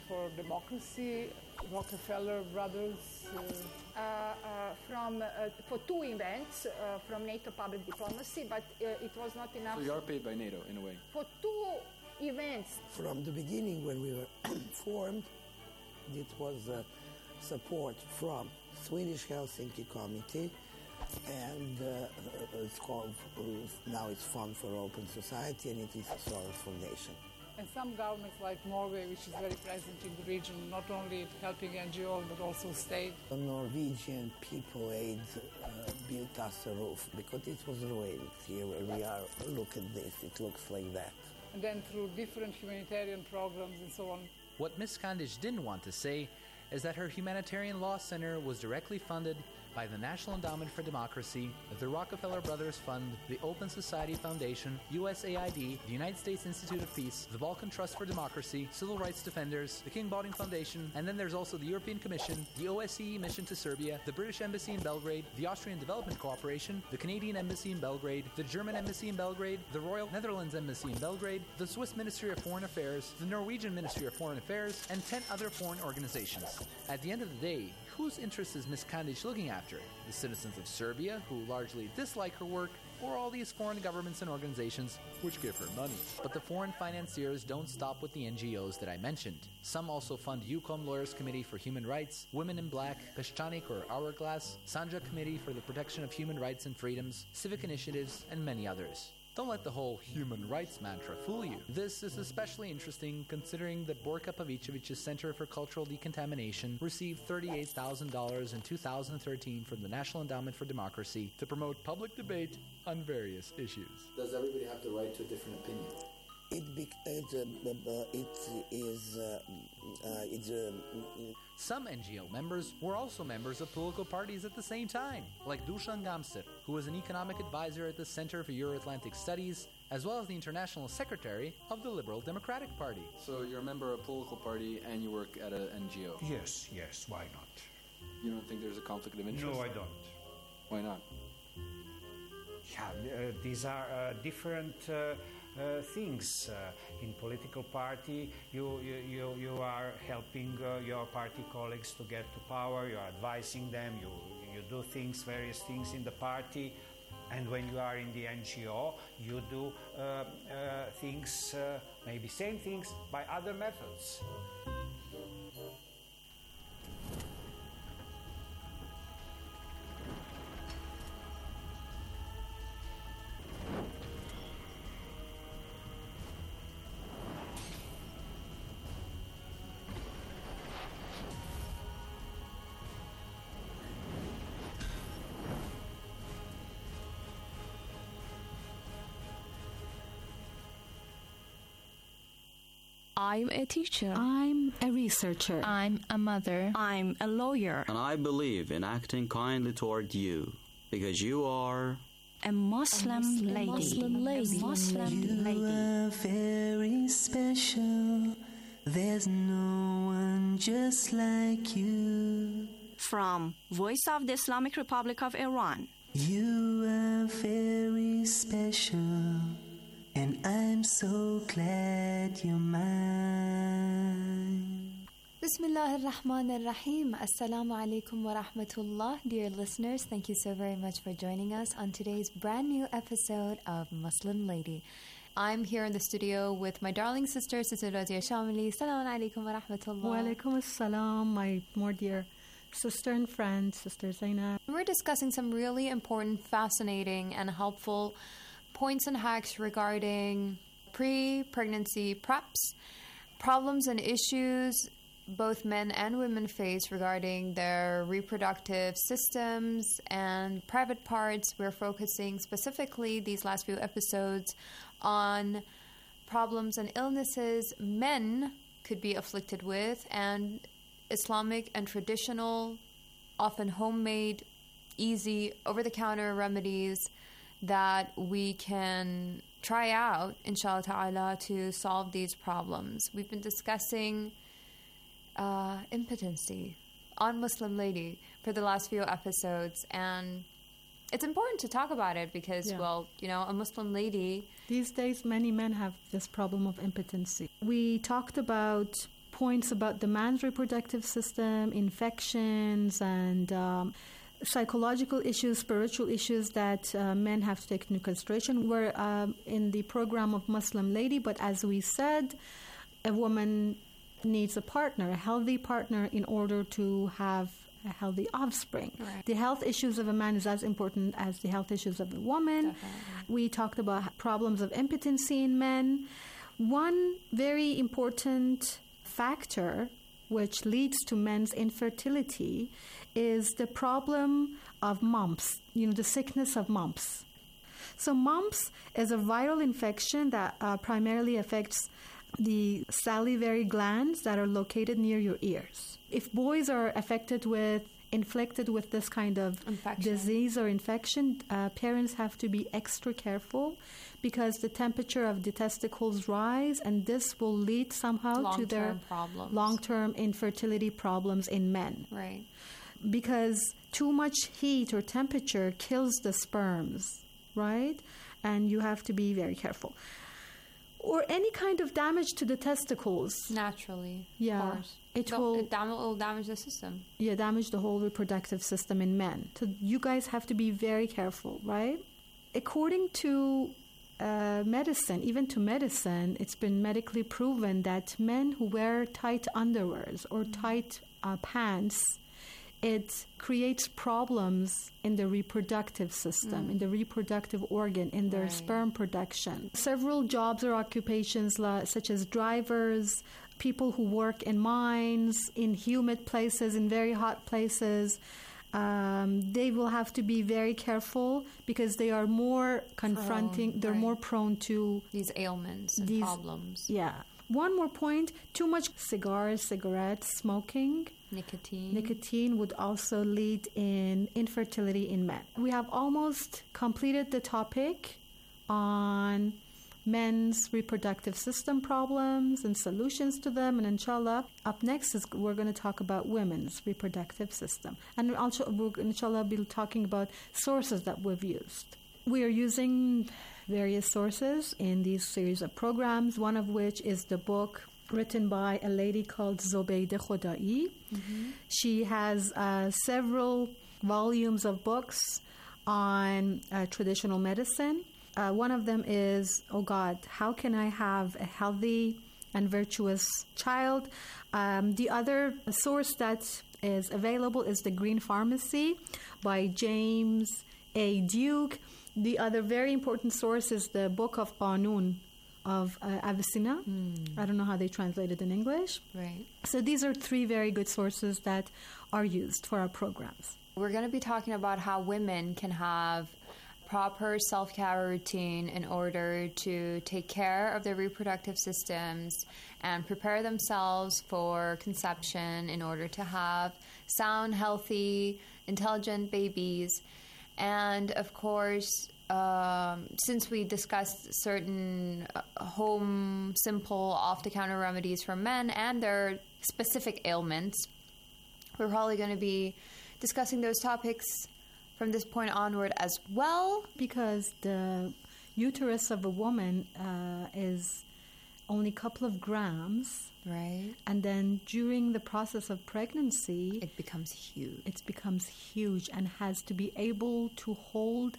for Democracy, Rockefeller Brothers. For 2 events from NATO Public Diplomacy, but it was not enough. So you are paid by NATO, in a way? For 2 events. From the beginning, when we were formed, it was support from Swedish Helsinki Committee, and it's called, now it's Fund for Open Society, and it is a Soros Foundation. And some governments like Norway, which is very present in the region, not only helping NGOs but also state. The Norwegian People Aid built us a roof because it was ruined here where we are. Look at this, it looks like that. And then through different humanitarian programs and so on. What Ms. Kandic didn't want to say is that her Humanitarian Law Center was directly funded by the National Endowment for Democracy, the Rockefeller Brothers Fund, the Open Society Foundation, USAID, the United States Institute of Peace, the Balkan Trust for Democracy, Civil Rights Defenders, the King Baldwin Foundation, and then there's also the European Commission, the OSCE Mission to Serbia, the British Embassy in Belgrade, the Austrian Development Cooperation, the Canadian Embassy in Belgrade, the German Embassy in Belgrade, the Royal Netherlands Embassy in Belgrade, the Swiss Ministry of Foreign Affairs, the Norwegian Ministry of Foreign Affairs, and 10 other foreign organizations. At the end of the day, whose interests is Ms. Kandic looking after? The citizens of Serbia, who largely dislike her work, or all these foreign governments and organizations which give her money? But the foreign financiers don't stop with the NGOs that I mentioned. Some also fund UCOM Lawyers Committee for Human Rights, Women in Black, Peščanik or Hourglass, Sanja Committee for the Protection of Human Rights and Freedoms, Civic Initiatives, and many others. Don't let the whole human rights mantra fool you. This is especially interesting considering that Borka Pavicevic's Center for Cultural Decontamination received $38,000 in 2013 from the National Endowment for Democracy to promote public debate on various issues. Does everybody have the right to a different opinion? Some NGO members were also members of political parties at the same time, like Dusan Gamser, who was an economic advisor at the Center for Euro-Atlantic Studies, as well as the international secretary of the Liberal Democratic Party. So you're a member of a political party and you work at an NGO? Yes, why not? You don't think there's a conflict of interest? No, I don't. Why not? Yeah, these are different things. In political party, you are helping your party colleagues to get to power. You are advising them. You do various things in the party, and when you are in the NGO, you do things, maybe same things by other methods. I'm a teacher. I'm a researcher. I'm a mother. I'm a lawyer. And I believe in acting kindly toward you, because you are a Muslim lady. You are very special. There's no one just like you. From Voice of the Islamic Republic of Iran. You are very special. And I'm so glad you're mine. Bismillah ar-Rahman ar-Rahim. Assalamu alaikum wa rahmatullah. Dear listeners, thank you so very much for joining us on today's brand new episode of Muslim Lady. I'm here in the studio with my darling sister, Sister Razia Shamili. Assalamu alaikum wa rahmatullah. Wa alaikum assalam, my more dear sister and friend, Sister Zainab. We're discussing some really important, fascinating, and helpful points and hacks regarding pre-pregnancy preps, problems and issues both men and women face regarding their reproductive systems and private parts. We're focusing specifically these last few episodes on problems and illnesses men could be afflicted with, and Islamic and traditional, often homemade, easy, over-the-counter remedies that we can try out, inshallah ta'ala, to solve these problems. We've been discussing impotency on Muslim Lady for the last few episodes, and it's important to talk about it because, well, you know, a Muslim lady... These days, many men have this problem of impotency. We talked about points about the man's reproductive system, infections, and psychological issues, spiritual issues that men have to take into consideration. We're in the program of Muslim Lady, but as we said, a woman needs a partner, a healthy partner, in order to have a healthy offspring. Right. The health issues of a man is as important as the health issues of a woman. Definitely. We talked about problems of impotency in men. One very important factor which leads to men's infertility is the problem of mumps, the sickness of mumps. So mumps is a viral infection that primarily affects the salivary glands that are located near your ears. If boys are inflicted with this kind of disease or infection, parents have to be extra careful because the temperature of the testicles rise, and this will lead somehow to their long-term infertility problems in men. Right. Because too much heat or temperature kills the sperms, right? And you have to be very careful. Or any kind of damage to the testicles. Naturally. Yeah. Of course. It will damage the system. Yeah, damage the whole reproductive system in men. So you guys have to be very careful, right? According to medicine, even to medicine, it's been medically proven that men who wear tight underwears or tight pants, it creates problems in the reproductive system, in the reproductive organ, in their sperm production. Several jobs or occupations such as drivers, people who work in mines, in humid places, in very hot places, they will have to be very careful because they are more they're more prone to these ailments and problems. Yeah. One more point, too much cigars, cigarettes, smoking. Nicotine would also lead in infertility in men. We have almost completed the topic on men's reproductive system problems and solutions to them, and inshallah, up next we're going to talk about women's reproductive system. And also, we're inshallah be talking about sources that we've used. We are using various sources in these series of programs, one of which is the book written by a lady called Zobeide Khodai. She has several volumes of books on traditional medicine. One of them is, oh God, how can I have a healthy and virtuous child? The other source that is available is The Green Pharmacy by James A. Duke. The other very important source is the Book of Qanun of Avicenna. I don't know how they translate it in English. Right. So these are three very good sources that are used for our programs. We're going to be talking about how women can have proper self-care routine in order to take care of their reproductive systems and prepare themselves for conception in order to have sound, healthy, intelligent babies. And of course, since we discussed certain home, simple, off-the-counter remedies for men and their specific ailments, we're probably going to be discussing those topics from this point onward as well. Because the uterus of a woman is only a couple of grams. Right. And then during the process of pregnancy, it becomes huge. It becomes huge and has to be able to hold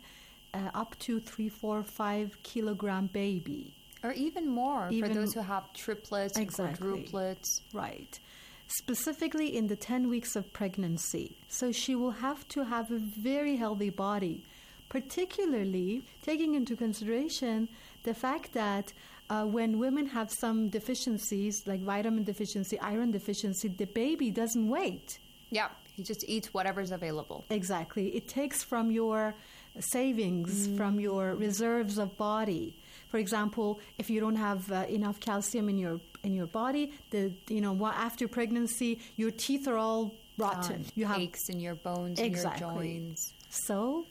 up to 3, 4, 5 kilogram baby. Or even more for those who have triplets and quadruplets. Right. Specifically in the 10 weeks of pregnancy. So she will have to have a very healthy body, particularly taking into consideration the fact that when women have some deficiencies, like vitamin deficiency, iron deficiency, the baby doesn't wait. Yeah, he just eats whatever's available. Exactly. It takes from your savings, from your reserves of body. For example, if you don't have enough calcium in your body, after pregnancy, your teeth are all rotten. You have aches in your bones and your joints. So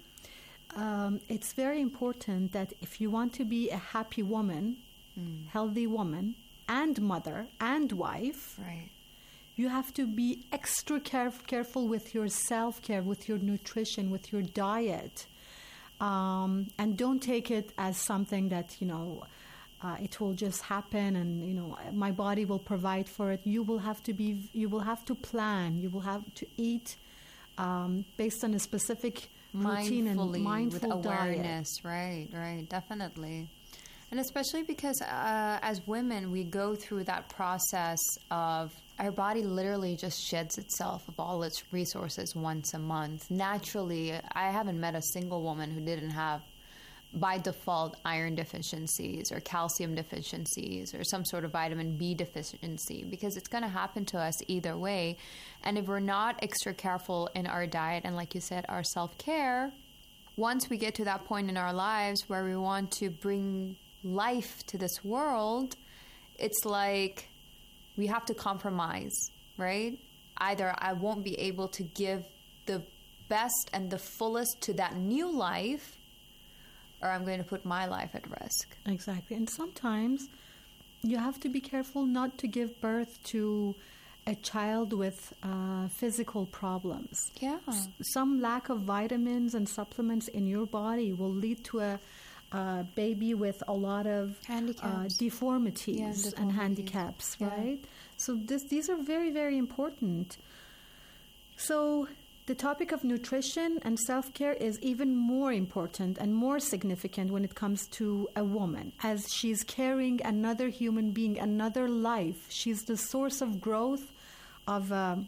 it's very important that if you want to be a happy woman, healthy woman, and mother and wife, right, you have to be extra careful with your self-care, with your nutrition, with your diet. And don't take it as something that, it will just happen, and my body will provide for it. You will have to plan. You will have to eat based on a specific routine and mindful with awareness. Diet. Right, definitely. And especially because as women, we go through that process of our body literally just sheds itself of all its resources once a month. Naturally, I haven't met a single woman who didn't have, by default, iron deficiencies or calcium deficiencies or some sort of vitamin B deficiency, because it's going to happen to us either way. And if we're not extra careful in our diet and, like you said, our self-care, once we get to that point in our lives where we want to bring life to this world, it's like we have to compromise, right? Either I won't be able to give the best and the fullest to that new life, or I'm going to put my life at risk. Exactly. And sometimes you have to be careful not to give birth to a child with physical problems. Yeah. Some lack of vitamins and supplements in your body will lead to a baby with a lot of deformities and handicaps, right? So these are very, very important. So the topic of nutrition and self-care is even more important and more significant when it comes to a woman, as she's carrying another human being, another life. She's the source of growth of a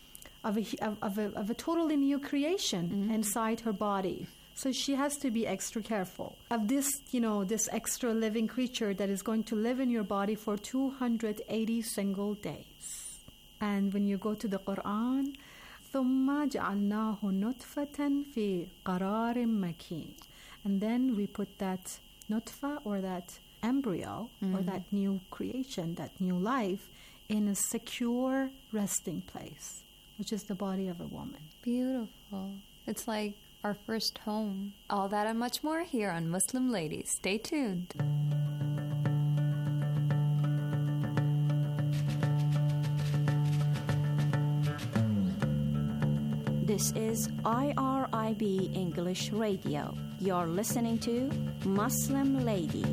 totally new creation inside her body. So she has to be extra careful of this, this extra living creature that is going to live in your body for 280 single days. And when you go to the Quran, ثُمَّ جَعَلْنَاهُ نُطْفَةً فِي قَرَارٍ مَكِينٍ. And then we put that nutfa, or that embryo, or that new creation, that new life, in a secure resting place, which is the body of a woman. Beautiful. It's like our first home. All that and much more here on Muslim Ladies. Stay tuned. This is IRIB English Radio. You're listening to Muslim Lady.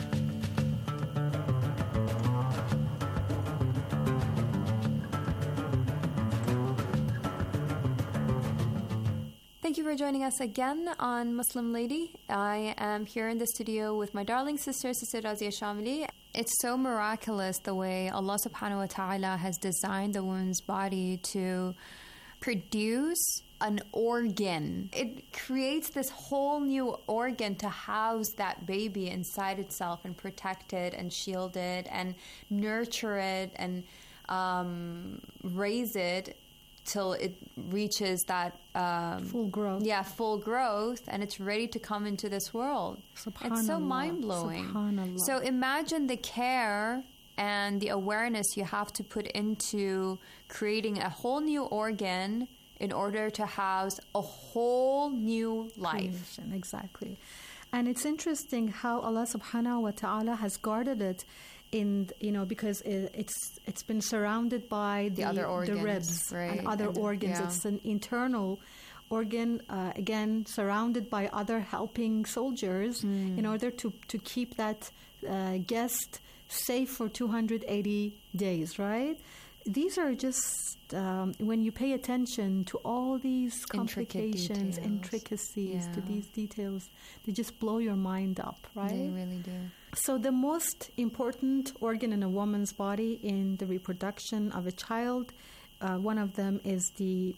Thank you for joining us again on Muslim Lady. I am here in the studio with my darling sister, Sister Razia Shamili. It's so miraculous the way Allah subhanahu wa ta'ala has designed the woman's body to produce an organ. It creates this whole new organ to house that baby inside itself and protect it and shield it and nurture it and raise it till it reaches that full growth. Yeah, full growth, and it's ready to come into this world. It's so mind-blowing. So imagine the care and the awareness you have to put into creating a whole new organ in order to house a whole new life. Creation, exactly. And it's interesting how Allah subhanahu wa ta'ala has guarded it in, because it's been surrounded by the other organs, the ribs, right, and other organs. Yeah. It's an internal organ, again, surrounded by other helping soldiers in order to keep that guest safe for 280 days, right? These are just, when you pay attention to all these complications, intricacies, to these details, they just blow your mind up, right? They really do. So the most important organ in a woman's body in the reproduction of a child, one of them is the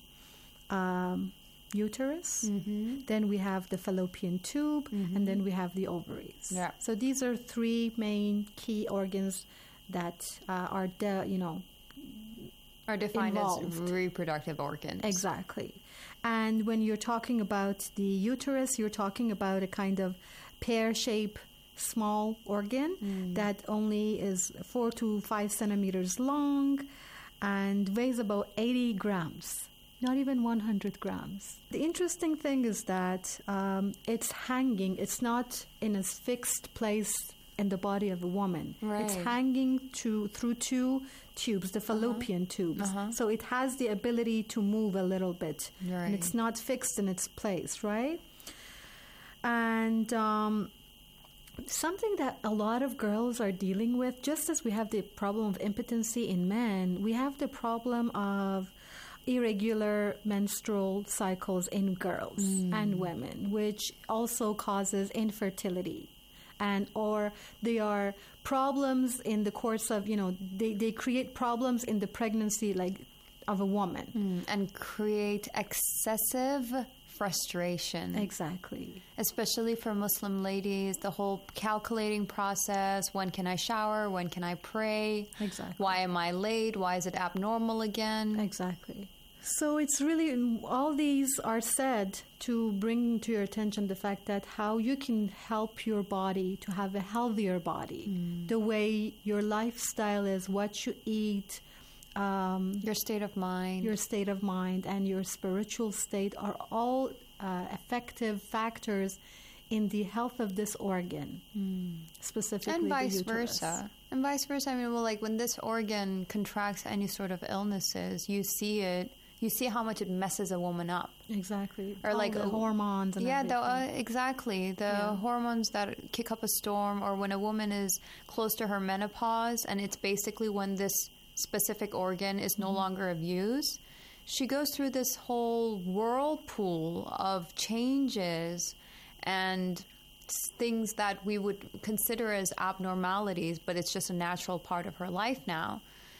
uterus. Then we have the fallopian tube, and then we have the ovaries. Yeah. So these are three main key organs that are defined involved as reproductive organs. Exactly. And when you're talking about the uterus, you're talking about a kind of pear-shaped small organ that only is 4 to 5 centimeters long and weighs about 80 grams, not even 100 grams. The interesting thing is that it's hanging. It's not in a fixed place in the body of a woman. Right. It's hanging through two tubes, the fallopian tubes. So it has the ability to move a little bit. Right. And it's not fixed in its place, right? And Something that a lot of girls are dealing with, just as we have the problem of impotency in men, we have the problem of irregular menstrual cycles in girls and women, which also causes infertility. And or they are problems in the course of, they create problems in the pregnancy, like, of a woman. And create excessive frustration. Exactly. Especially for Muslim ladies, the whole calculating process. When can I shower? When can I pray? Exactly. Why am I late? Why is it abnormal again? Exactly. So it's really, all these are said to bring to your attention the fact that how you can help your body to have a healthier body. The way your lifestyle is, what you eat, your state of mind. Your state of mind and your spiritual state are all effective factors in the health of this organ, specifically and vice the uterus. versa. And vice versa. I mean, well, like when this organ contracts any sort of illnesses, you see it. You see how much it messes a woman up. Exactly. Or all like the hormones and everything. Exactly. The hormones that kick up a storm, or when a woman is close to her menopause, and it's basically when this specific organ is no longer of use, she goes through this whole whirlpool of changes and things that we would consider as abnormalities, but it's just a natural part of her life now.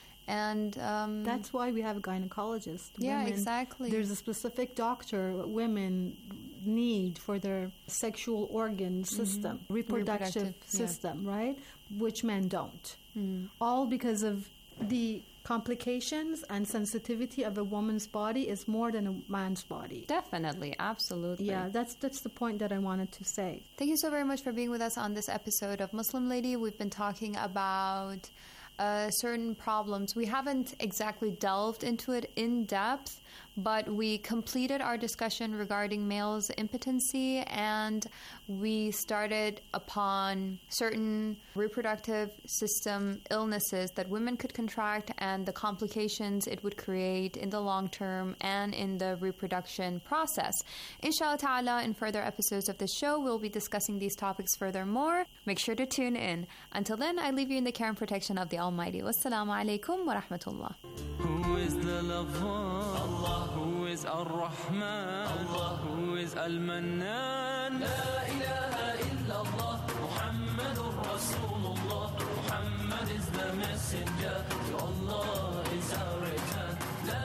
And that's why we have a gynecologist. Yeah, exactly. There's a specific doctor women need for their sexual organ system, reproductive system, right? Which men don't. All because of the complications and sensitivity of a woman's body is more than a man's body. Definitely, absolutely. Yeah, that's the point that I wanted to say. Thank you so very much for being with us on this episode of Muslim Lady. We've been talking about certain problems. We haven't exactly delved into it in depth, but we completed our discussion regarding males' impotency, and we started upon certain reproductive system illnesses that women could contract and the complications it would create in the long term and in the reproduction process. Inshallah ta'ala, in further episodes of the show, we'll be discussing these topics furthermore. Make sure to tune in. Until then, I leave you in the care and protection of the Almighty. Wassalamu alaikum wa rahmatullah. Who is the lover? Allah. Who is Ar-Rahman? Allah. Who is Al-Mannan? La ilaha illallah. Muhammadur Rasulullah. Muhammad is the messenger. To Allah is our return.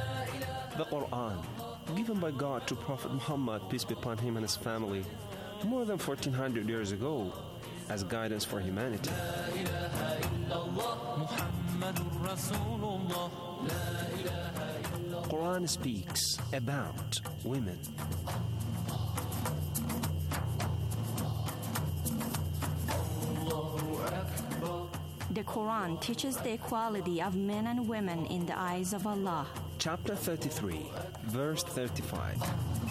The Quran, given by God to Prophet Muhammad, peace be upon him and his family, more than 1400 years ago, as guidance for humanity. La ilaha illallah. Muhammadur Rasulullah. La ilaha illallah. Quran speaks about women. The Quran teaches the equality of men and women in the eyes of Allah. Chapter 33, verse 35.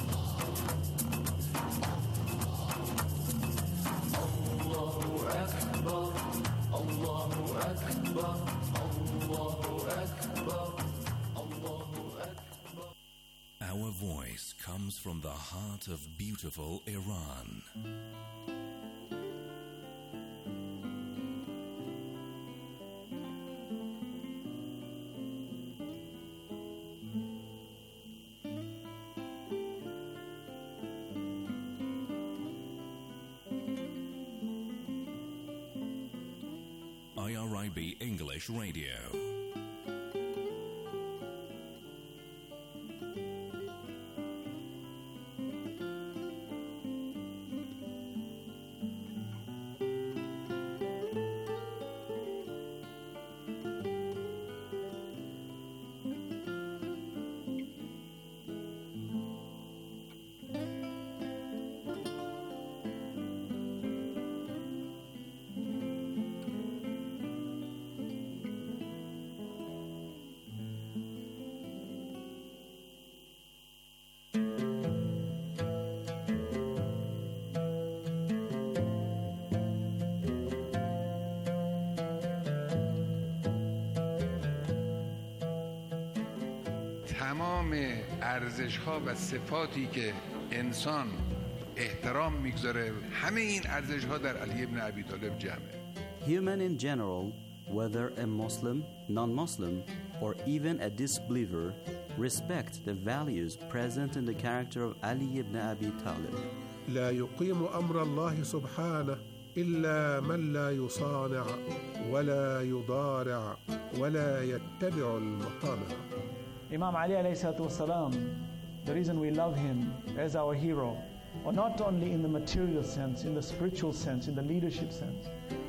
Our voice comes from the heart of beautiful Iran. IRIB English Radio. تمام ارزش‌ها و صفاتی که انسان احترام میگذاره. همه این ارزش‌ها در علی ابن ابی طالب جمعه. Human in general, whether a Muslim, non-Muslim, or even a disbeliever, respect the values present in the character of Ali ibn Abi Talib. لا يقيم أمر الله سبحانه إلا من لا يصانع ولا يضارع ولا يتبع المطامع. Imam Ali alayhi salatu wasalam, the reason we love him as our hero, or not only in the material sense, in the spiritual sense, in the leadership sense.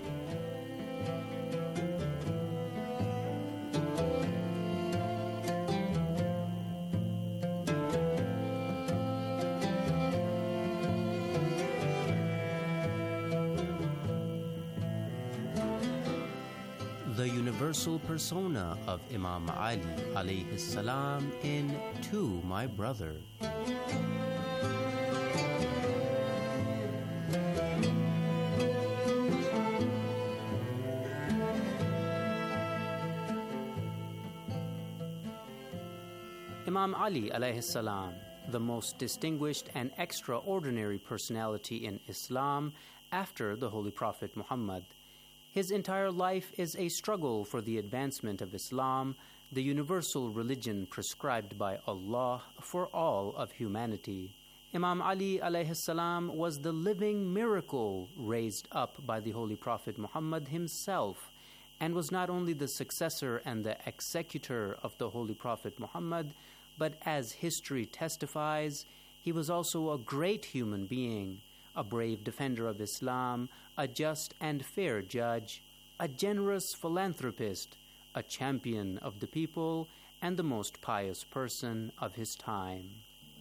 The universal persona of Imam Ali alayhi salam in To My Brother. Imam Ali alayhi salam, the most distinguished and extraordinary personality in Islam after the Holy Prophet Muhammad. His entire life is a struggle for the advancement of Islam, the universal religion prescribed by Allah for all of humanity. Imam Ali alayhi salam was the living miracle raised up by the Holy Prophet Muhammad himself, and was not only the successor and the executor of the Holy Prophet Muhammad, but as history testifies, he was also a great human being, a brave defender of Islam, a just and fair judge, a generous philanthropist, a champion of the people, and the most pious person of his time.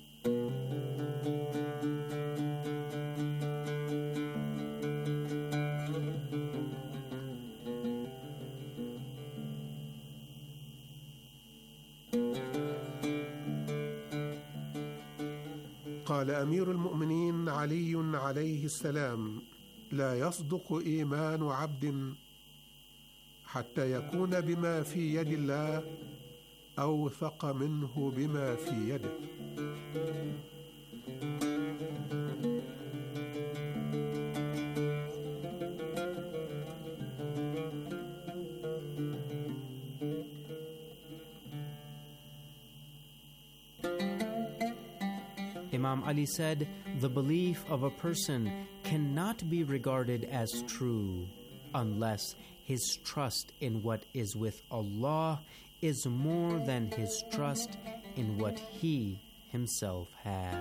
قال أمير المؤمنين علي عليه السلام: لا يصدق إيمان عبد حتى يكون بما في يد الله أوثق منه بما في يده. Imam Ali said, the belief of a person cannot be regarded as true unless his trust in what is with Allah is more than his trust in what he himself has.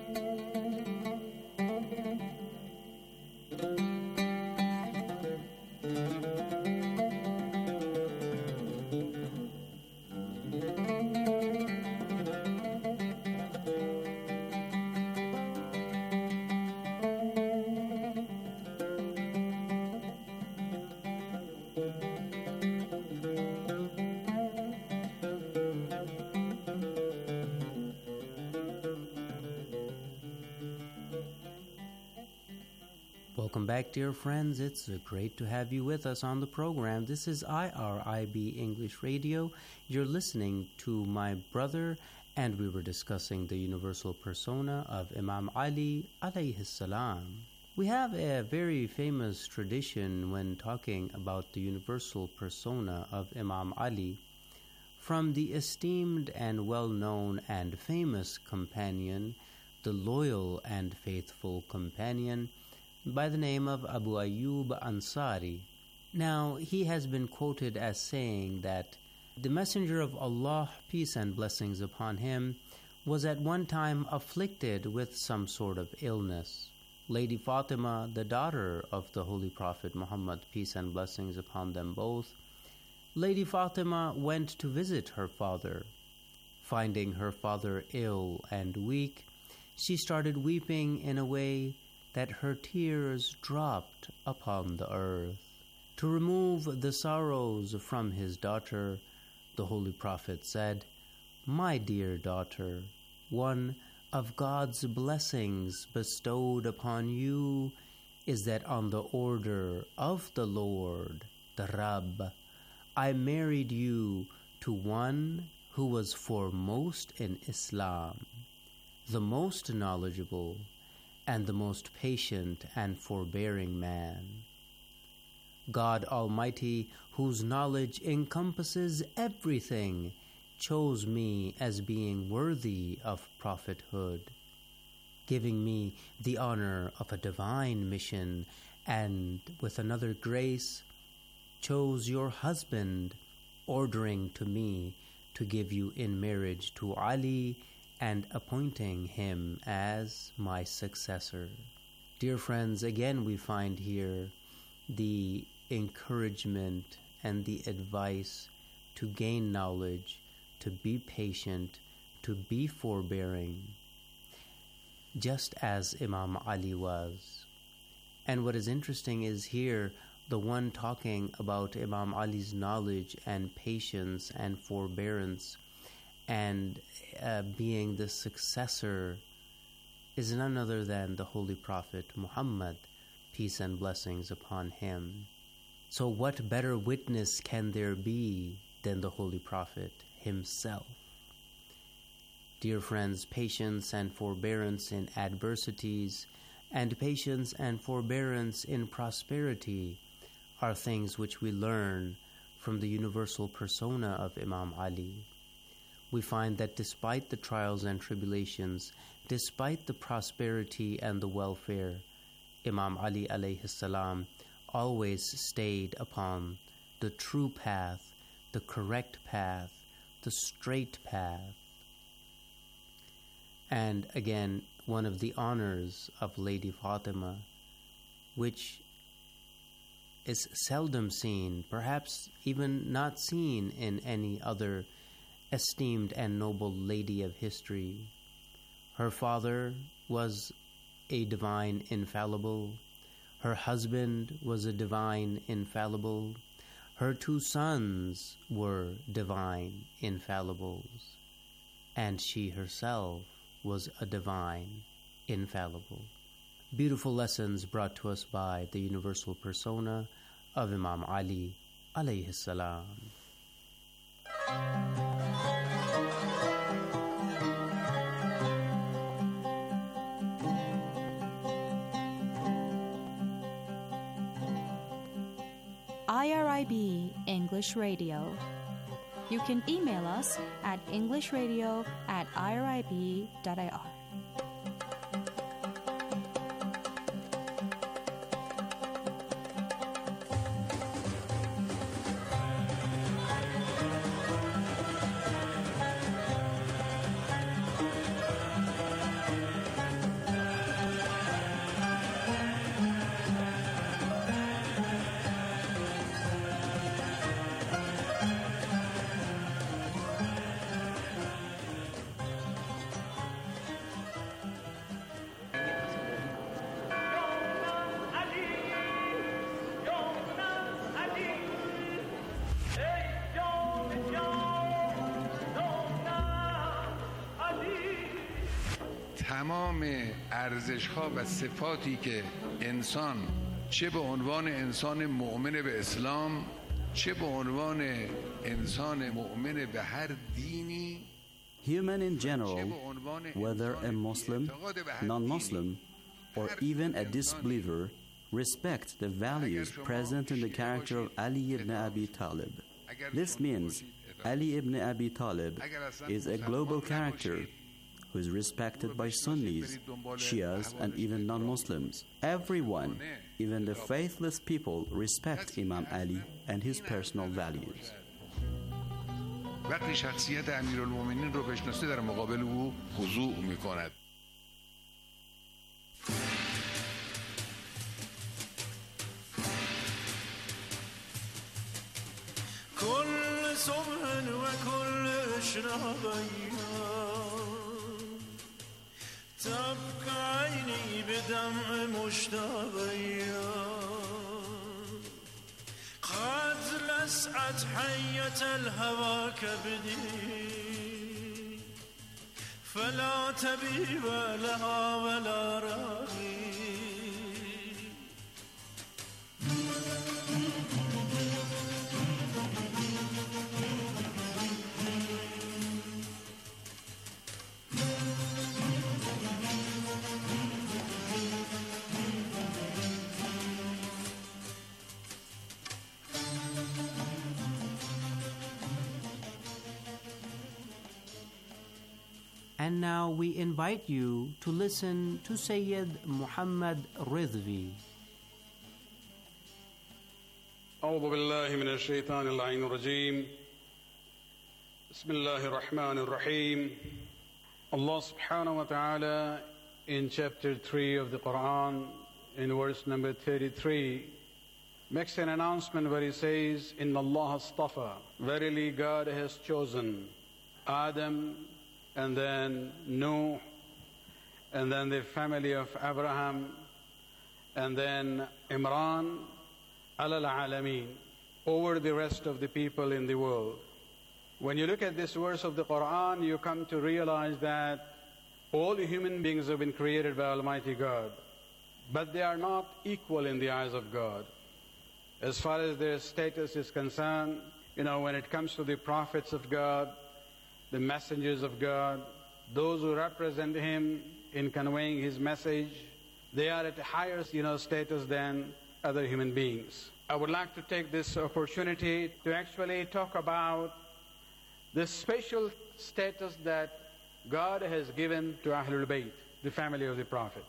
Welcome back, dear friends. It's great to have you with us on the program. This is IRIB English Radio. You're listening to My Brother, and we were discussing the universal persona of Imam Ali alayhi salam. We have a very famous tradition when talking about the universal persona of Imam Ali from the esteemed and well-known and famous companion, the loyal and faithful companion, by the name of Abu Ayyub Ansari. Now, he has been quoted as saying that the Messenger of Allah, peace and blessings upon him, was at one time afflicted with some sort of illness. Lady Fatima, the daughter of the Holy Prophet Muhammad, peace and blessings upon them both, Lady Fatima went to visit her father. Finding her father ill and weak, she started weeping in a way that her tears dropped upon the earth. To remove the sorrows from his daughter, the Holy Prophet said, "My dear daughter, one of God's blessings bestowed upon you is that on the order of the Lord, the Rabb, I married you to one who was foremost in Islam, the most knowledgeable, and the most patient and forbearing man. God Almighty, whose knowledge encompasses everything, chose me as being worthy of prophethood, giving me the honor of a divine mission, and with another grace chose your husband, ordering to me to give you in marriage to Ali and appointing him as my successor. Dear friends, again we find here the encouragement and the advice to gain knowledge, to be patient, to be forbearing, just as Imam Ali was. And what is interesting is here, the one talking about Imam Ali's knowledge and patience and forbearance and being the successor is none other than the Holy Prophet Muhammad, peace and blessings upon him. So what better witness can there be than the Holy Prophet himself? Dear friends, patience and forbearance in adversities and patience and forbearance in prosperity are things which we learn from the universal persona of Imam Ali. We find that despite the trials and tribulations, despite the prosperity and the welfare, Imam Ali alayhi salam always stayed upon the true path, the correct path, the straight path. And again, one of the honors of Lady Fatima, which is seldom seen, perhaps even not seen in any other esteemed and noble lady of history. Her father was a divine infallible. Her husband was a divine infallible. Her two sons were divine infallibles. And she herself was a divine infallible. Beautiful lessons brought to us by the universal persona of Imam Ali alayhi salam. IRIB English Radio. You can email us at englishradio@irib.ir. تمام ارزش‌ها و صفاتی که انسان چه به عنوان انسان مؤمن به اسلام چه به عنوان انسان مؤمن به هر دینی Human in general, whether a Muslim, non-Muslim, or even a disbeliever, respect the values present in the character of Ali ibn Abi Talib. This means Ali ibn Abi Talib is a global character who is respected by Sunnis, Shias, and even non-Muslims. Everyone, even the faithless people, respect Imam Ali and his personal values. وقتی شخصیت امیرالمومنین رو بشناسه در مقابل او خضوع می‌کند. كل صبح وكل إشراقية تبقى عيني بدمع مشتاقية قد لسعت حية الهوى كبدي فلا تبي لها ولا راغي And now we invite you to listen to Sayyid Muhammad Ridvi. أعوذ بالله من الشيطان اللعين الرجيم بسم الله الرحمن الرحيم. Allah subhanahu wa ta'ala in chapter 3 of the Quran in verse number 33 makes an announcement where he says, Inna Allah astafa, verily God has chosen Adam and then Nuh and then the family of Abraham and then Imran alal alameen, over the rest of the people in the world. When you look at this verse of the Quran, you come to realize that all human beings have been created by Almighty God, but they are not equal in the eyes of God. As far as their status is concerned, when it comes to the prophets of God, the messengers of God, those who represent Him in conveying His message, they are at a higher status than other human beings. I would like to take this opportunity to actually talk about the special status that God has given to Ahlul Bayt, the family of the Prophet.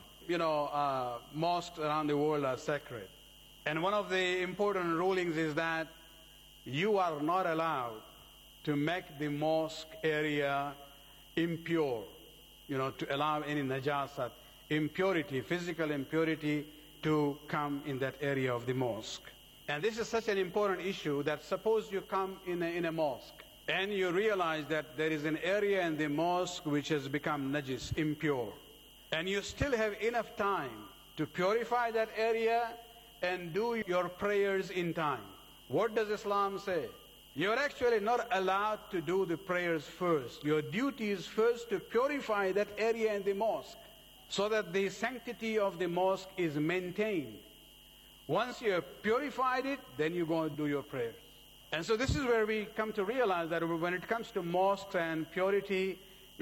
Mosques around the world are sacred. And one of the important rulings is that you are not allowed to make the mosque area impure, to allow any najasat, impurity, physical impurity to come in that area of the mosque. And this is such an important issue that suppose you come in a mosque and you realize that there is an area in the mosque which has become najis, impure, and you still have enough time to purify that area and do your prayers in time. What does Islam say? You're actually not allowed to do the prayers first. Your duty is first to purify that area in the mosque, so that the sanctity of the mosque is maintained. Once you have purified it, then you go and do your prayers. And so this is where we come to realize that when it comes to mosques and purity,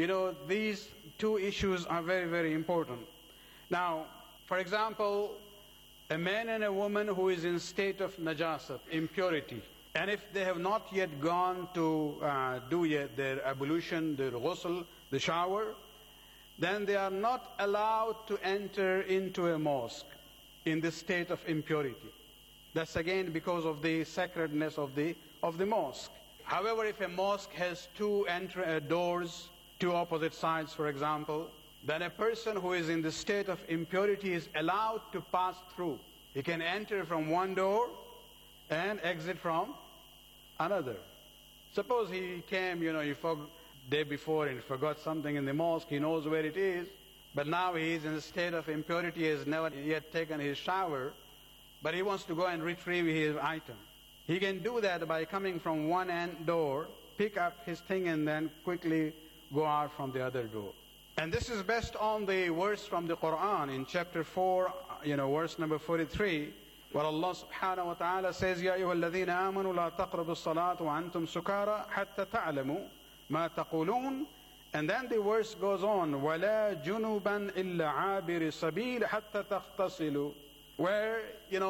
these two issues are very, very important. Now, for example, a man and a woman who is in state of najasat, impurity, and if they have not yet gone to do yet their ablution, their ghusl, the shower, then they are not allowed to enter into a mosque in the state of impurity. That's again because of the sacredness of the mosque. However, if a mosque has two doors, two opposite sides, for example, then a person who is in the state of impurity is allowed to pass through. He can enter from one door and exit from another. Suppose he came, day before and forgot something in the mosque, he knows where it is, but now he is in a state of impurity, he has never yet taken his shower, but he wants to go and retrieve his item. He can do that by coming from one end door, pick up his thing and then quickly go out from the other door. And this is based on the verse from the Quran in chapter 4, verse number 43, where Allah subhanahu wa ta'ala says, يَا أَيُّهَا الَّذِينَ آمَنُوا لَا تَقْرَبُوا الصَّلَاةَ وَأَنْتُمْ سُكَارَى حَتَّى تَعْلَمُوا مَا تَقُولُونَ. And then the verse goes on, وَلَا جُنُوبًا إِلَّا عَابِرِ السَّبِيلِ حَتَّى تَغْتَسِلُوا, where,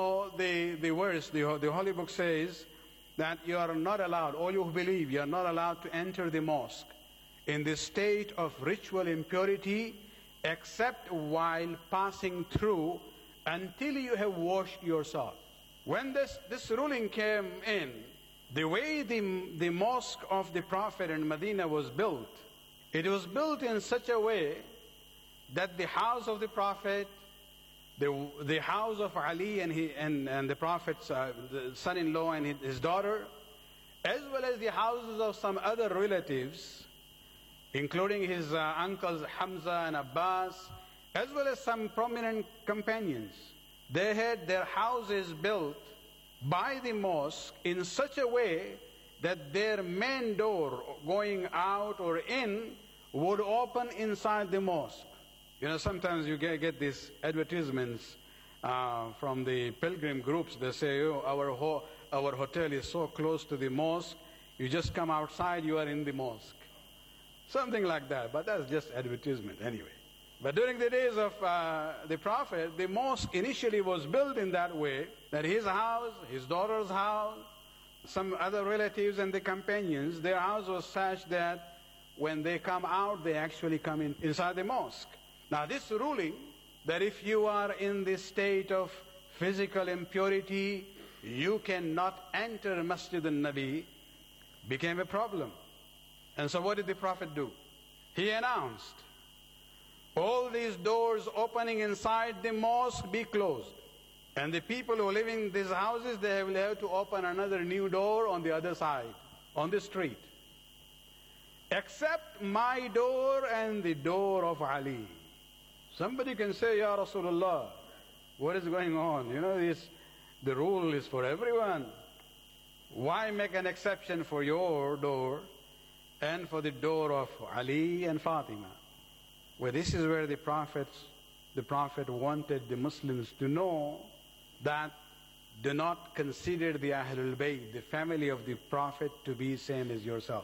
the verse, the Holy Book says that you are not allowed, all you who believe, you are not allowed to enter the mosque in the state of ritual impurity except while passing through until you have washed yourself. When this ruling came in, the way the mosque of the Prophet in Medina was built, it was built in such a way that the house of the Prophet, the house of Ali and the Prophet's son-in-law and his daughter, as well as the houses of some other relatives, including his uncles Hamza and Abbas, as well as some prominent companions, they had their houses built by the mosque in such a way that their main door going out or in would open inside the mosque. Sometimes you get these advertisements from the pilgrim groups. They say, our hotel is so close to the mosque, you just come outside, you are in the mosque. Something like that, but that's just advertisement anyway. But during the days of the Prophet, the mosque initially was built in that way, that his house, his daughter's house, some other relatives and the companions, their house was such that when they come out, they actually come inside the mosque. Now this ruling, that if you are in this state of physical impurity, you cannot enter Masjid al-Nabi, became a problem. And so what did the Prophet do? He announced, all these doors opening inside the mosque be closed. And the people who live in these houses, they will have to open another new door on the other side, on the street. Except my door and the door of Ali. Somebody can say, Ya Rasulullah, what is going on? You know, the rule is for everyone. Why make an exception for your door and for the door of Ali and Fatima? Well, this is where the Prophet wanted the Muslims to know that do not consider the Ahlul Bayt, the family of the Prophet, to be same as yourself.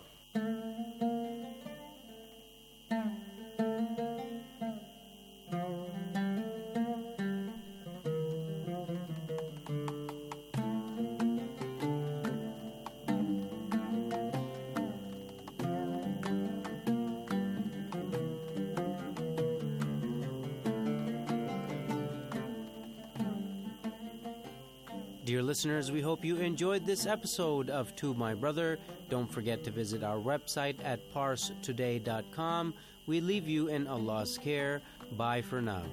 Dear listeners, we hope you enjoyed this episode of To My Brother. Don't forget to visit our website at parstoday.com. We leave you in Allah's care. Bye for now.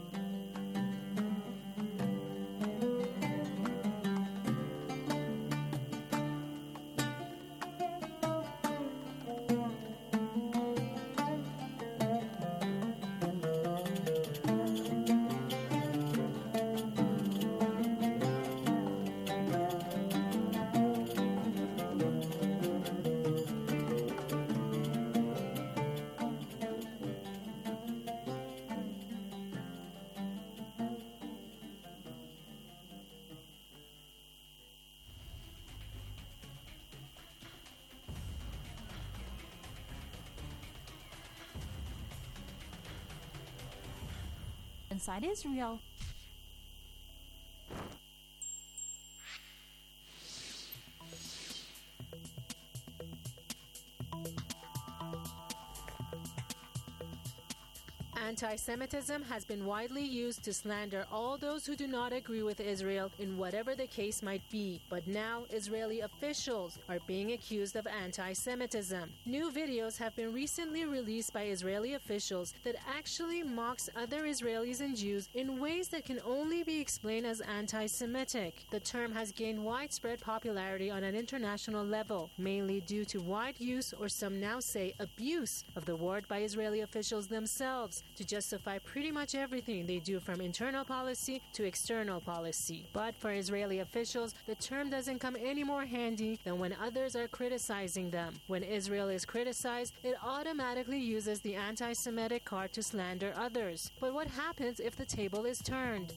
Inside Israel. Anti-Semitism has been widely used to slander all those who do not agree with Israel in whatever the case might be. But now, Israeli officials are being accused of anti-Semitism. New videos have been recently released by Israeli officials that actually mocks other Israelis and Jews in ways that can only be explained as anti-Semitic. The term has gained widespread popularity on an international level, mainly due to wide use, or some now say abuse, of the word by Israeli officials themselves to justify pretty much everything they do, from internal policy to external policy. But for Israeli officials, the term doesn't come any more handy than when others are criticizing them. When Israel is criticized, it automatically uses the anti-Semitic card to slander others. But what happens if the table is turned?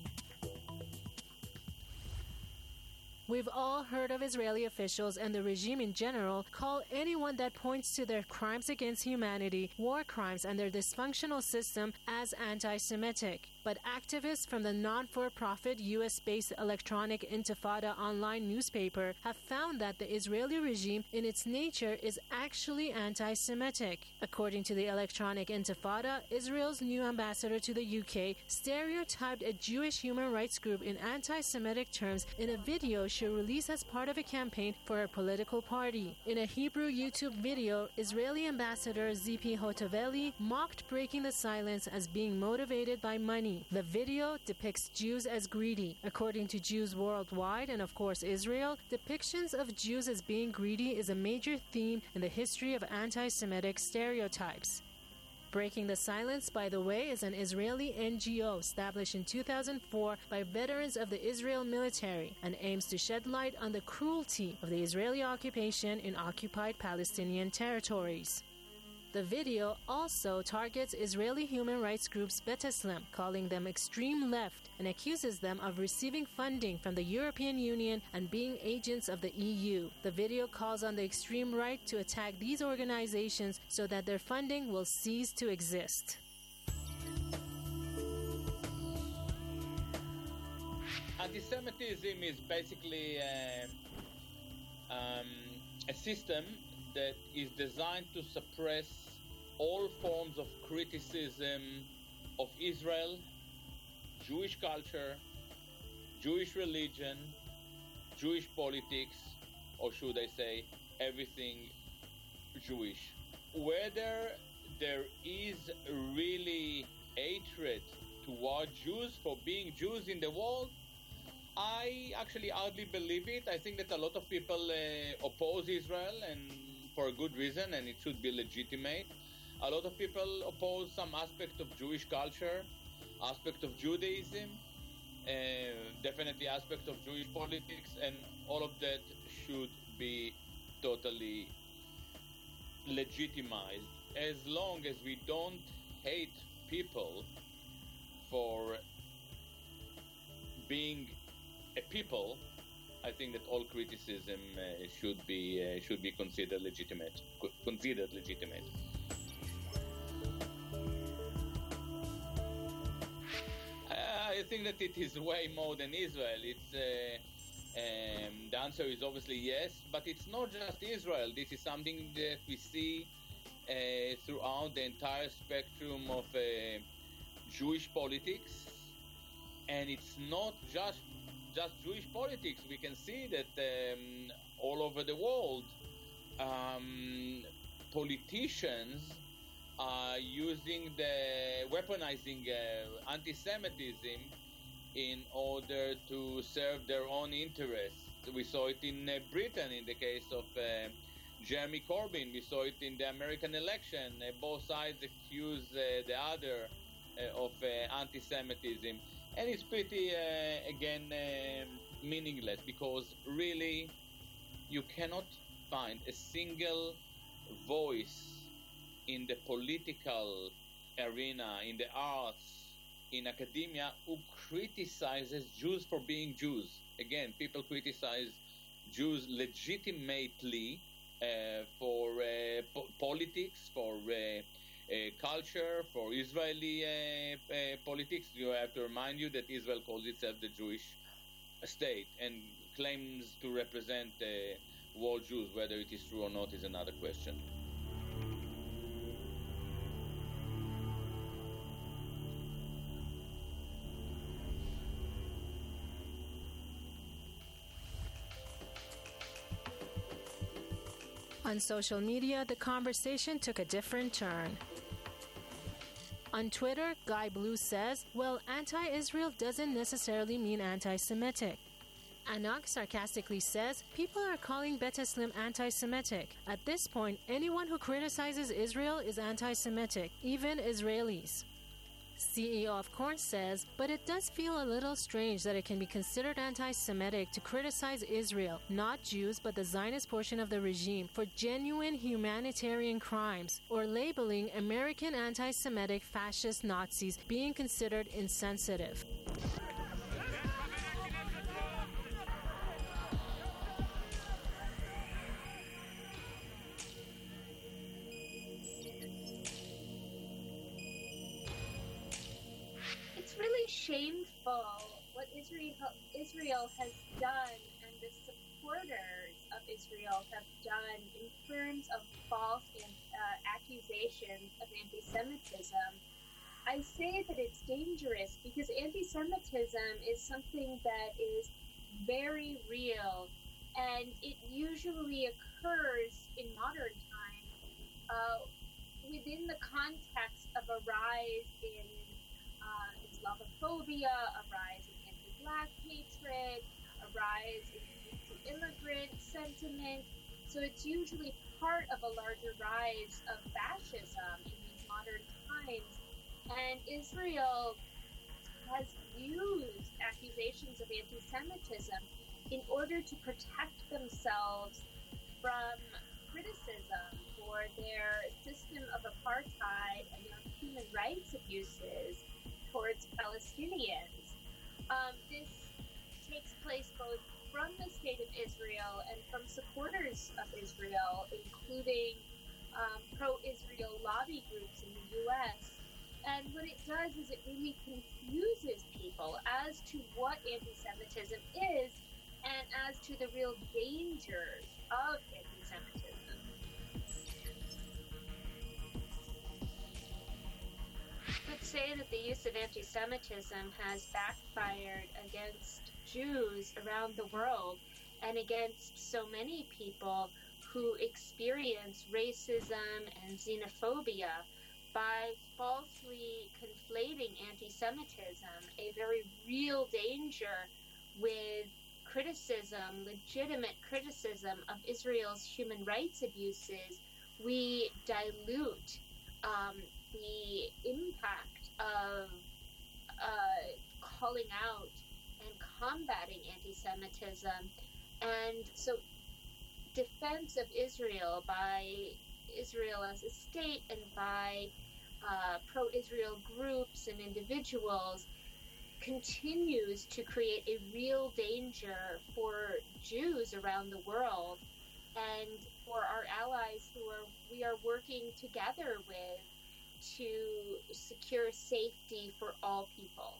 We've all heard of Israeli officials and the regime in general call anyone that points to their crimes against humanity, war crimes, and their dysfunctional system as anti-Semitic. But activists from the non-for-profit US-based Electronic Intifada online newspaper have found that the Israeli regime in its nature is actually anti-Semitic. According to the Electronic Intifada, Israel's new ambassador to the UK stereotyped a Jewish human rights group in anti-Semitic terms in a video she released as part of a campaign for a political party. In a Hebrew YouTube video, Israeli ambassador Zipi Hotoveli mocked breaking the silence as being motivated by money. The video depicts Jews as greedy. According to Jews worldwide, and of course Israel, depictions of Jews as being greedy is a major theme in the history of anti-Semitic stereotypes. Breaking the Silence, by the way, is an Israeli NGO established in 2004 by veterans of the Israel military and aims to shed light on the cruelty of the Israeli occupation in occupied Palestinian territories. The video also targets Israeli human rights groups B'Tselem, calling them extreme left, and accuses them of receiving funding from the European Union and being agents of the EU. The video calls on the extreme right to attack these organizations so that their funding will cease to exist. Anti-Semitism is basically a system that is designed to suppress all forms of criticism of Israel, Jewish culture, Jewish religion, Jewish politics, or should I say, everything Jewish. Whether there is really hatred toward Jews for being Jews in the world, I actually hardly believe it. I think that a lot of people oppose Israel, and for a good reason, and it should be legitimate. A lot of people oppose some aspect of Jewish culture, aspect of Judaism, definitely aspect of Jewish politics, and all of that should be totally legitimized, as long as we don't hate people for being a people. I think that all criticism should be considered legitimate. I think that it is way more than Israel. It's the answer is obviously yes, but it's not just Israel. This is something that we see throughout the entire spectrum of Jewish politics, and it's not just Jewish politics. We can see that all over the world, politicians are weaponizing anti-Semitism in order to serve their own interests. We saw it in Britain in the case of Jeremy Corbyn. We saw it in the American election. Both sides accuse the other of anti-Semitism. And it's pretty, meaningless, because really you cannot find a single voice in the political arena, in the arts, in academia, who criticizes Jews for being Jews. Again, people criticize Jews legitimately for politics, for culture, for Israeli politics. You have to remind you that Israel calls itself the Jewish state and claims to represent world Jews. Whether it is true or not is another question. On social media, the conversation took a different turn. On Twitter, Guy Blue says, well, anti-Israel doesn't necessarily mean anti-Semitic. Anak sarcastically says, people are calling Betaslim anti-Semitic. At this point, anyone who criticizes Israel is anti-Semitic, even Israelis. CEO of Corn says, but it does feel a little strange that it can be considered anti-Semitic to criticize Israel, not Jews, but the Zionist portion of the regime, for genuine humanitarian crimes, or labeling American anti-Semitic fascist Nazis being considered insensitive. Shameful what Israel has done and the supporters of Israel have done in terms of false accusations of anti-Semitism. I say that it's dangerous because anti-Semitism is something that is very real, and it usually occurs in modern times within the context of a rise in Islamophobia, a rise in anti-Black hatred, a rise in anti-immigrant sentiment. So it's usually part of a larger rise of fascism in these modern times. And Israel has used accusations of anti-Semitism in order to protect themselves from criticism for their system of apartheid and their human rights abuses towards Palestinians. This takes place both from the state of Israel and from supporters of Israel, including pro-Israel lobby groups in the U.S. And what it does is it really confuses people as to what anti-Semitism is and as to the real dangers of anti-Semitism. say that the use of anti-Semitism has backfired against Jews around the world and against so many people who experience racism and xenophobia by falsely conflating anti-Semitism, a very real danger, with criticism, legitimate criticism of Israel's human rights abuses. We dilute the impact of calling out and combating anti-Semitism. And so defense of Israel by Israel as a state and by pro-Israel groups and individuals continues to create a real danger for Jews around the world and for our allies who we are working together with to secure safety for all people.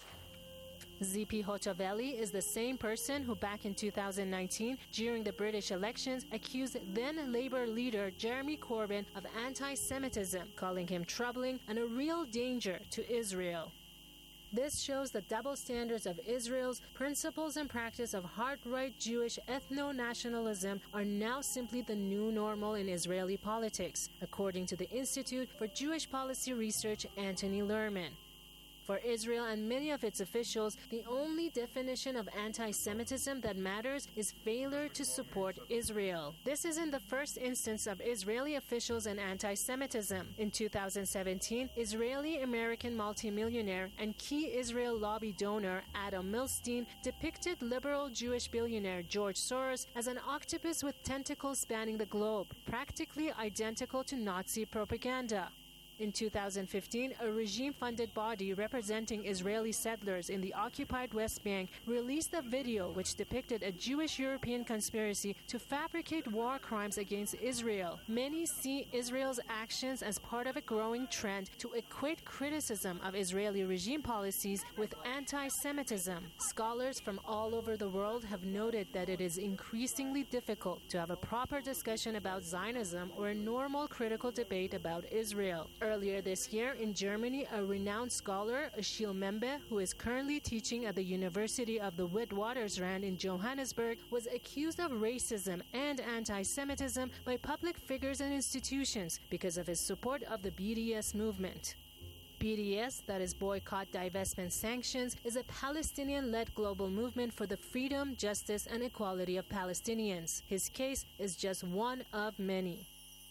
Zipi Hotovely is the same person who back in 2019, during the British elections, accused then Labour leader Jeremy Corbyn of anti-Semitism, calling him troubling and a real danger to Israel. This shows the double standards of Israel's principles and practice of hard-right Jewish ethno-nationalism are now simply the new normal in Israeli politics, according to the Institute for Jewish Policy Research, Anthony Lerman. For Israel and many of its officials, the only definition of anti-Semitism that matters is failure to support Israel. This isn't the first instance of Israeli officials and anti-Semitism. In 2017, Israeli-American multimillionaire and key Israel lobby donor Adam Milstein depicted liberal Jewish billionaire George Soros as an octopus with tentacles spanning the globe, practically identical to Nazi propaganda. In 2015, a regime-funded body representing Israeli settlers in the occupied West Bank released a video which depicted a Jewish-European conspiracy to fabricate war crimes against Israel. Many see Israel's actions as part of a growing trend to equate criticism of Israeli regime policies with anti-Semitism. Scholars from all over the world have noted that it is increasingly difficult to have a proper discussion about Zionism or a normal critical debate about Israel. Earlier this year in Germany, a renowned scholar, Achille Membe, who is currently teaching at the University of the Witwatersrand in Johannesburg, was accused of racism and anti-Semitism by public figures and institutions because of his support of the BDS movement. BDS, that is Boycott, Divestment, Sanctions, is a Palestinian-led global movement for the freedom, justice, and equality of Palestinians. His case is just one of many.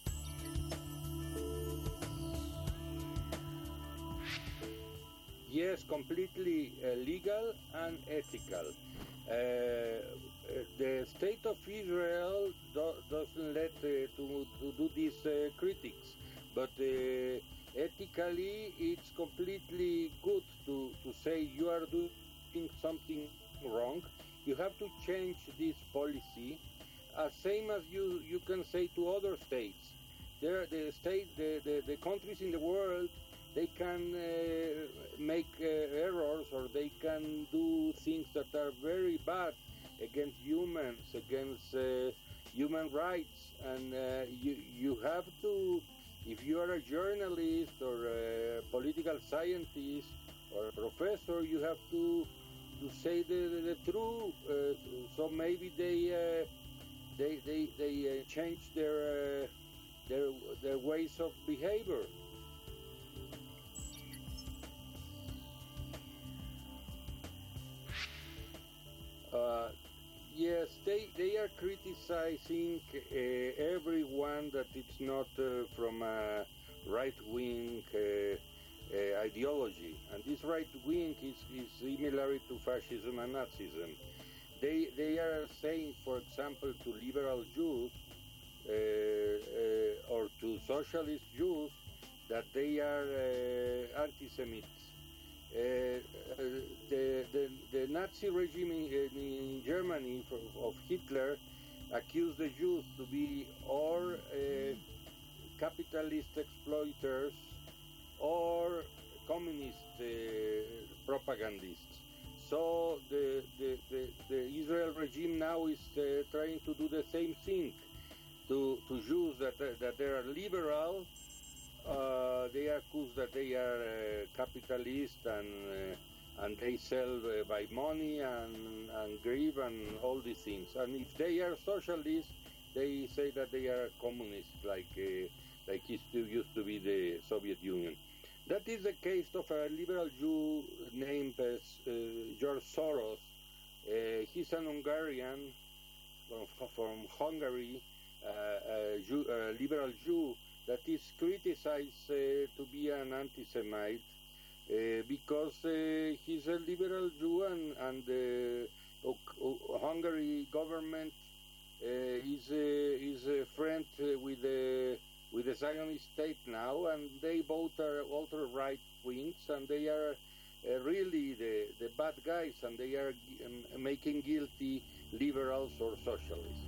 Yes, completely legal and ethical. The state of Israel doesn't let to do these critics, but ethically it's completely good to say you are doing something wrong. You have to change this policy, same as you can say to other states. The countries in the world, they can make errors, or they can do things that are very bad against humans, against human rights, and you have to, if you are a journalist or a political scientist or a professor, you have to say the truth. So maybe they change their ways of behavior. Yes, they are criticizing everyone that it's not from a right-wing ideology, and this right-wing is similar to fascism and Nazism. They are saying, for example, to liberal Jews or to socialist Jews that they are anti-Semites. The Nazi regime in Germany of Hitler accused the Jews to be or capitalist exploiters or communist propagandists. So the Israel regime now is trying to do the same thing to Jews that they are liberal they accuse that they are capitalists and they sell by money and greed and all these things. And if they are socialists, they say that they are communists, like it used to be the Soviet Union. That is the case of a liberal Jew named George Soros. He's an Hungarian from Hungary, a liberal Jew that is criticized to be an anti-Semite because he's a liberal Jew and the Hungary government is a friend with the Zionist state now, and they both are ultra-right wings, and they are really the bad guys, and they are making guilty liberals or socialists.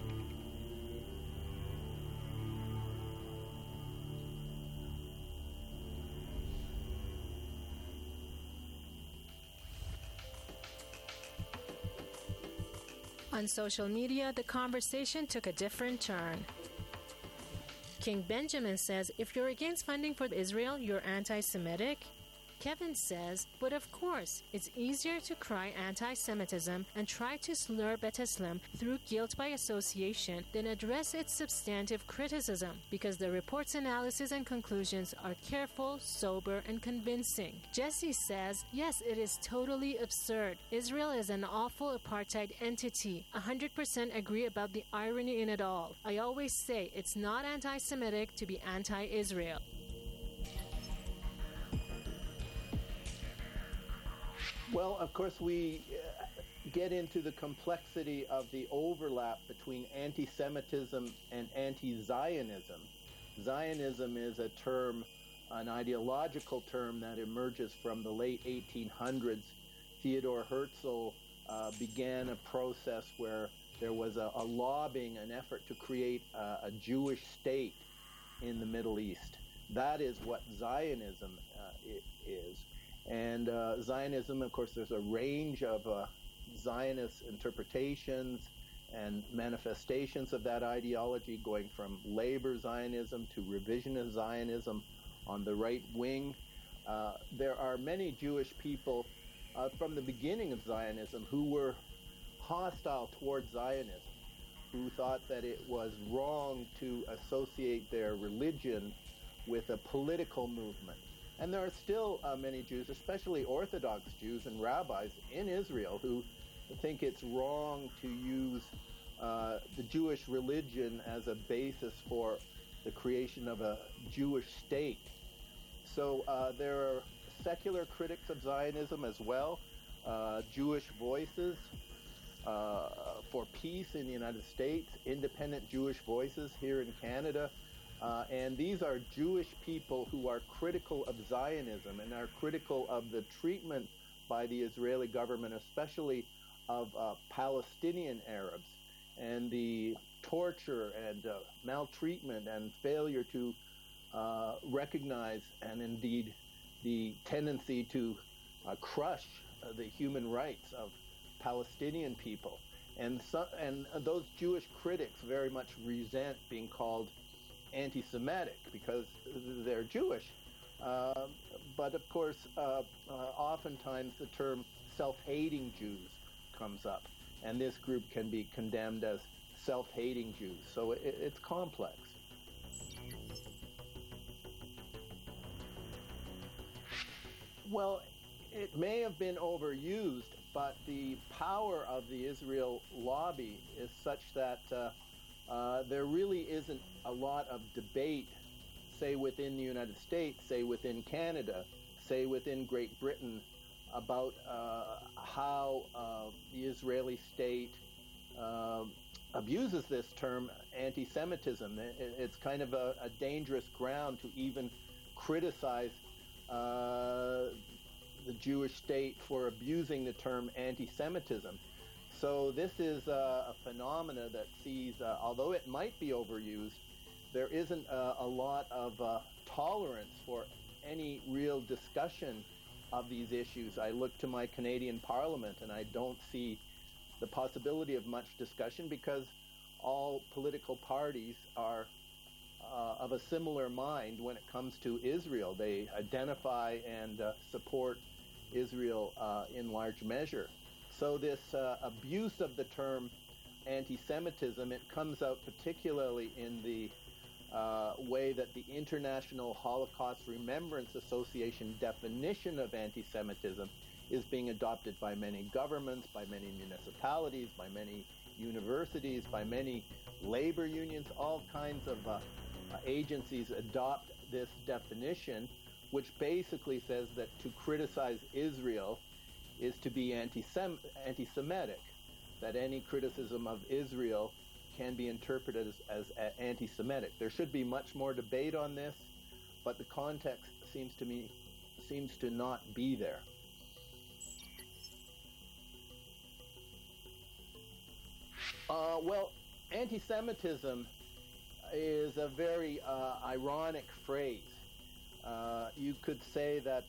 On social media, the conversation took a different turn. King Benjamin says, if you're against funding for Israel, you're anti-Semitic. Kevin says, but of course, it's easier to cry anti-Semitism and try to slur Bet Islam through guilt by association than address its substantive criticism, because the report's analysis and conclusions are careful, sober, and convincing. Jesse says, yes, it is totally absurd. Israel is an awful apartheid entity. 100% agree about the irony in it all. I always say it's not anti-Semitic to be anti-Israel. Well, of course, we get into the complexity of the overlap between anti-Semitism and anti-Zionism. Zionism is a term, an ideological term that emerges from the late 1800s. Theodor Herzl began a process where there was a lobbying, an effort to create a Jewish state in the Middle East. That is what Zionism is. And Zionism, of course, there's a range of Zionist interpretations and manifestations of that ideology, going from labor Zionism to revisionist Zionism on the right wing. There are many Jewish people from the beginning of Zionism who were hostile towards Zionism, who thought that it was wrong to associate their religion with a political movement. And there are still many Jews, especially Orthodox Jews and rabbis in Israel, who think it's wrong to use the Jewish religion as a basis for the creation of a Jewish state. So there are secular critics of Zionism as well, Jewish voices for peace in the United States, independent Jewish voices here in Canada. And these are Jewish people who are critical of Zionism and are critical of the treatment by the Israeli government, especially of Palestinian Arabs, and the torture and maltreatment and failure to recognize, and indeed the tendency to crush the human rights of Palestinian people. And those Jewish critics very much resent being called anti-Semitic because they're Jewish. But of course, oftentimes the term self-hating Jews comes up, and this group can be condemned as self-hating Jews. So it's complex. Well, it may have been overused, but the power of the Israel lobby is such that there really isn't a lot of debate, say within the United States, say within Canada, say within Great Britain, about how the Israeli state abuses this term anti-Semitism. It's kind of a dangerous ground to even criticize the Jewish state for abusing the term anti-Semitism. So this is a phenomena that sees, although it might be overused, there isn't a lot of tolerance for any real discussion of these issues. I look to my Canadian Parliament and I don't see the possibility of much discussion because all political parties are of a similar mind when it comes to Israel. They identify and support Israel in large measure. So this abuse of the term anti-Semitism, it comes out particularly in the way that the International Holocaust Remembrance Association definition of anti-Semitism is being adopted by many governments, by many municipalities, by many universities, by many labor unions. All kinds of agencies adopt this definition, which basically says that to criticize Israel is to be anti-Semitic, that any criticism of Israel can be interpreted as anti-Semitic. There should be much more debate on this, but the context seems to not be there. Well, anti-Semitism is a very ironic phrase. You could say that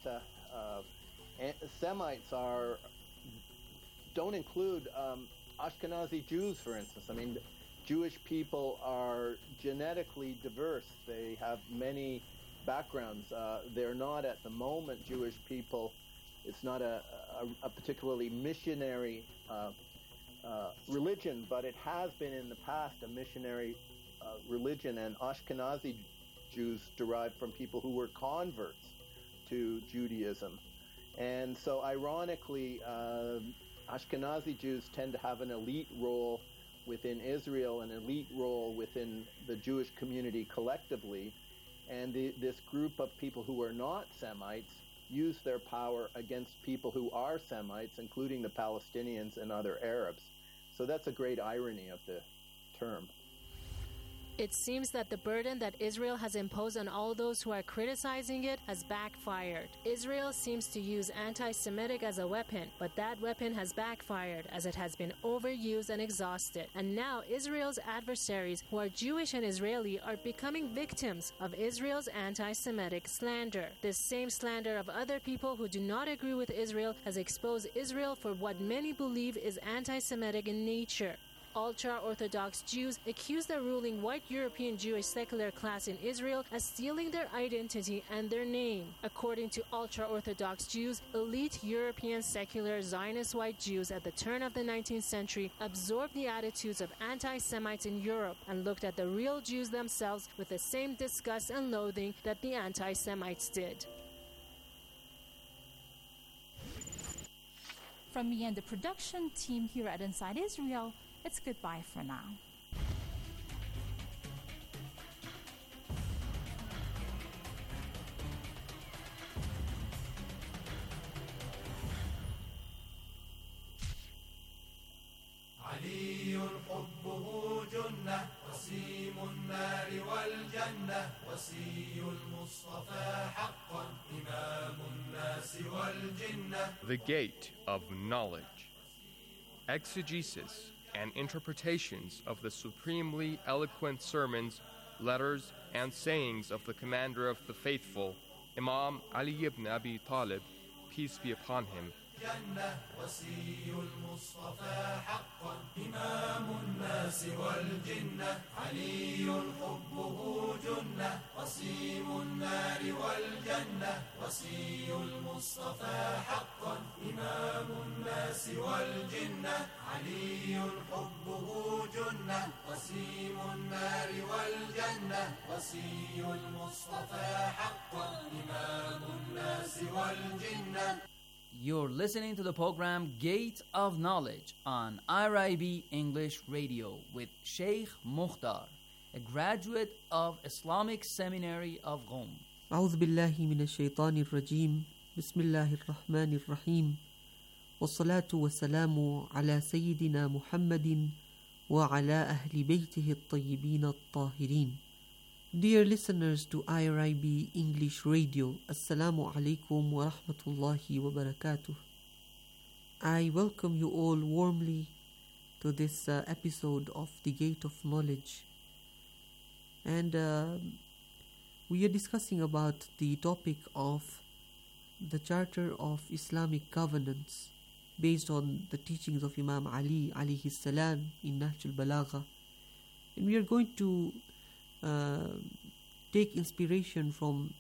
Semites don't include Ashkenazi Jews, for instance. I mean, Jewish people are genetically diverse. They have many backgrounds. They're not at the moment Jewish people. It's not a particularly missionary religion, but it has been in the past a missionary religion, and Ashkenazi Jews derived from people who were converts to Judaism. And so ironically, Ashkenazi Jews tend to have an elite role within Israel, an elite role within the Jewish community collectively, and this group of people who are not Semites use their power against people who are Semites, including the Palestinians and other Arabs. So that's a great irony of the term. It seems that the burden that Israel has imposed on all those who are criticizing it has backfired. Israel seems to use anti-Semitic as a weapon, but that weapon has backfired as it has been overused and exhausted. And now Israel's adversaries, who are Jewish and Israeli, are becoming victims of Israel's anti-Semitic slander. This same slander of other people who do not agree with Israel has exposed Israel for what many believe is anti-Semitic in nature. Ultra-Orthodox Jews accuse the ruling white European Jewish secular class in Israel as stealing their identity and their name. According to ultra-Orthodox Jews, elite European secular Zionist white Jews at the turn of the 19th century absorbed the attitudes of anti-Semites in Europe and looked at the real Jews themselves with the same disgust and loathing that the anti-Semites did. From me and the production team here at Inside Israel, it's goodbye for now. علي حبه جنة وسيم النار والجنة وسي المصطفى حقا إمام الناس والجنة. The Gate of Knowledge. Exegesis and interpretations of the supremely eloquent sermons, letters, and sayings of the commander of the faithful, Imam Ali ibn Abi Talib, peace be upon him. جنة وسي المصطفى حقا إمام الناس والجنة علي حبه جنة وسيم النار والجنة وسي المصطفى حقا إمام الناس والجنة علي حبه جنة وسيم النار والجنة وسي المصطفى حقا إمام الناس والجنة. You're listening to the program Gate of Knowledge on IRIB English Radio with Sheikh Mukhtar, a graduate of Islamic Seminary of Qom. أعوذ بالله من الشيطان الرجيم بسم الله الرحمن الرحيم والصلاة والسلام على سيدنا محمد وعلى أهل بيته الطيبين الطاهرين. Dear listeners to IRIB English Radio, Assalamu alaikum wa rahmatullahi wa barakatuh. I welcome you all warmly to this episode of The Gate of Knowledge. And we are discussing about the topic of the Charter of Islamic Governance based on the teachings of Imam Ali alayhi salam in Nahj al-Balagha. And we are going to take inspiration from